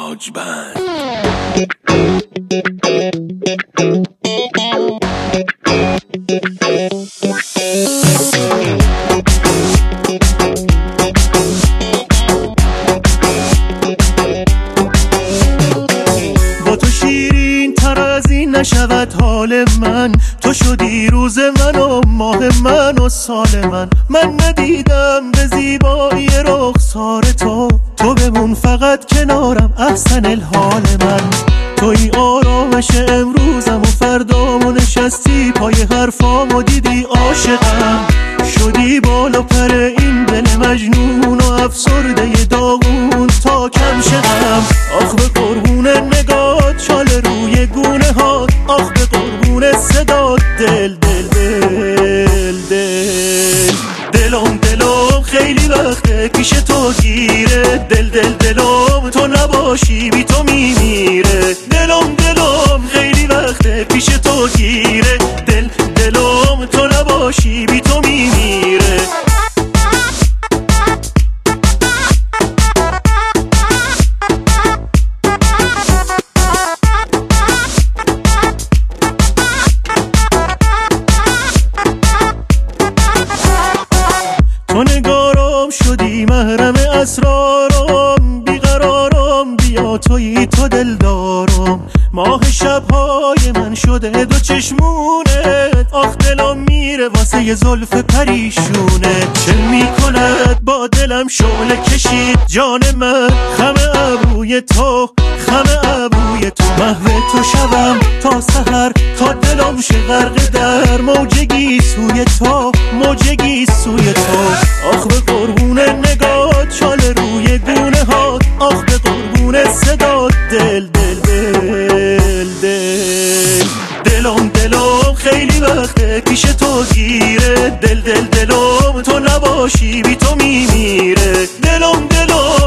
لاجبند. با تو شیرین تر از این نشود حال من، تو شدی روز من و ماه من و سال من ندیدم به زیبایی رخسار تو بمون فقط کنارم احسن الحال من. توی آرامش امروزم و فردامو نشستی پای حرفام و دیدی عاشقم، شدی بالا پر این دل مجنون و افسرده داغون تا کم شدم. آخ به قربون نگات چال روی گونه ها، آخ به قربون صدات دل دل دل دل دلم خیلی وقته پیش تو گیره، دلم تو نباشی بی تو میمیره. دلم خیلی وقته پیش تو گیره، دلم تو نباشی بی تو میمیره. تو نگارم شدی محرم اسرارم، بیقرارم بیا تویی تو دلدارم. ماه شبهای من شده دو چشمونت، آخ دلم میره واسه ی زلف پریشونت. چه میکند با دلم شعله کشید جان من، خم ابروی تو محو تو شبم تا سحر تا دلم شه غرق در موجگی سوی تو. آخ به قربون نگات چال روی گونه ها، آخ به قربون صدات دل دلم خیلی وقته پیش تو گیره، دلم تو نباشی بی تو میمیره. دلم